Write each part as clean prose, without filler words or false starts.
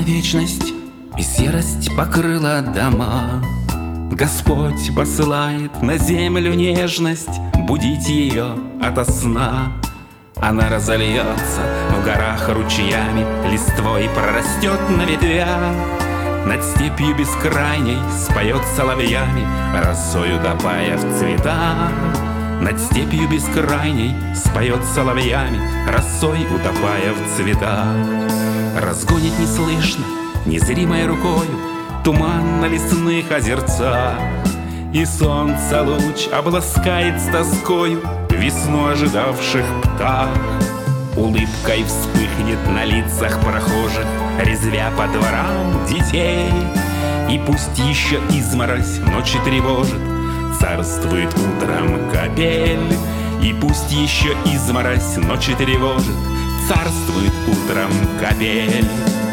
вечность, и серость покрыла дома. Господь посылает на землю нежность, будить ее ото сна. Она разольется в горах ручьями, листвой прорастет на ветвях. Над степью бескрайней споет соловьями, росою топая в цветах. Над степью бескрайней споет соловьями, росой утопая в цветах. Разгонит неслышно, незримой рукою, туман на лесных озерцах. И солнце луч обласкает с тоскою весну ожидавших птах. Улыбкой вспыхнет на лицах прохожих, резвя по дворам детей. И пусть еще изморозь ночи тревожит, царствует утром капель. И пусть еще изморозь ночи тревожит, царствует утром капель.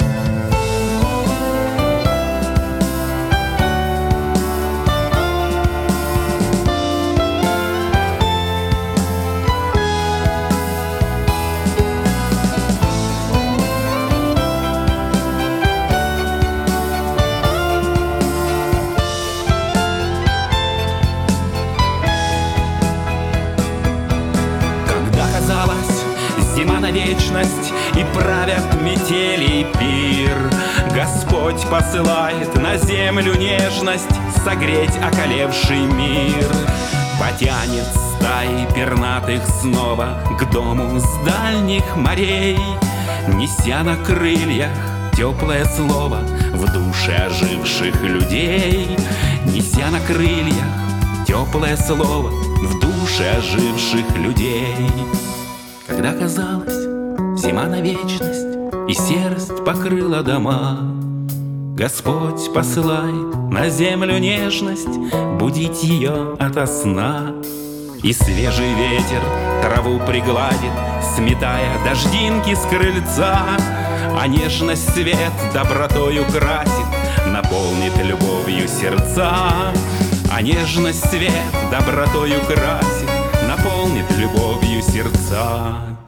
Зима на вечность, и правят метели и пир. Господь посылает на землю нежность, согреть околевший мир. Потянет стаи пернатых снова к дому с дальних морей, неся на крыльях теплое слово в душе оживших людей. Неся на крыльях теплое слово в душе оживших людей. Когда казалось, зима на вечность, и серость покрыла дома, Господь посылает на землю нежность, будить ее ото сна. И свежий ветер траву пригладит, сметая дождинки с крыльца. А нежность свет добротою красит, наполнит любовью сердца. А нежность свет добротою красит, наполнит любовью сердца.